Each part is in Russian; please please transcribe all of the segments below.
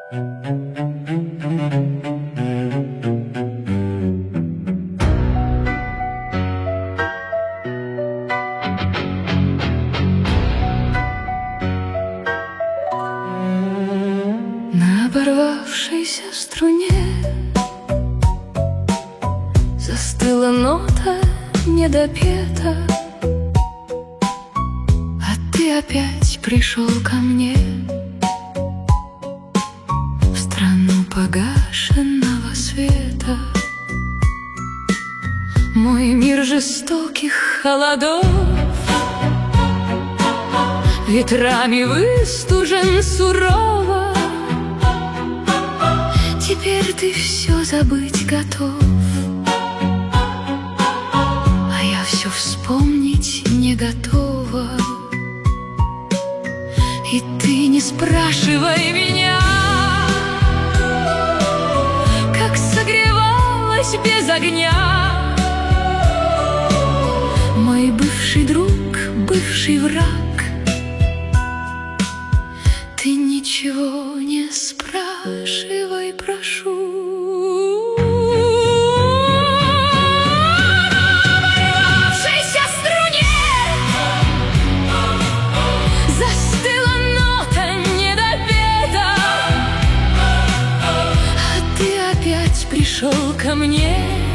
На оборвавшейся струне застыла нота недопета, а ты опять пришел ко мне в страну погашенного света. Мой мир жестоких холодов ветрами выстужен сурово. Теперь ты все забыть готов, а я все вспомнить не готова. И ты не спрашивай меня, как согревалась без огня. Мой бывший друг, бывший враг, ты ничего не спрашивай, прошу. На оборвавшейся струне застыла нота недопета, а ты опять пришел ко мне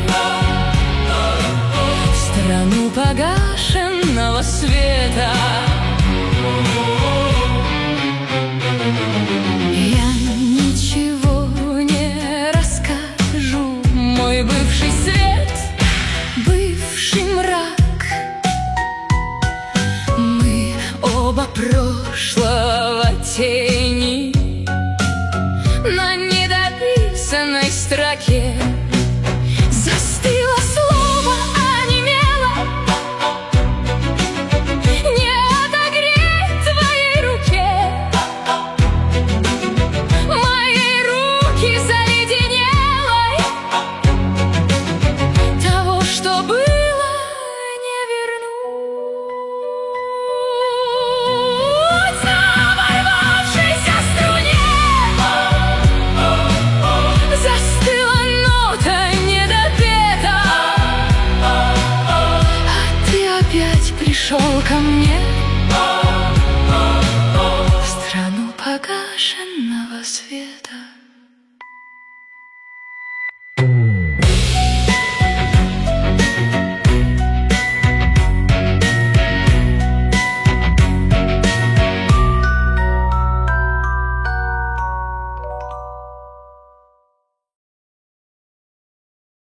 в страну погашенного света. Бывший свет, бывший мрак, мы оба прошлого тени на недописанной строке. Застыло слово, онемело, не отогреть твоей руке. Мои руки заледенелой, того, что было, не вернуть. На оборвавшейся струне застыла нота недопета, а ты опять пришел ко мне в страну погашенного света.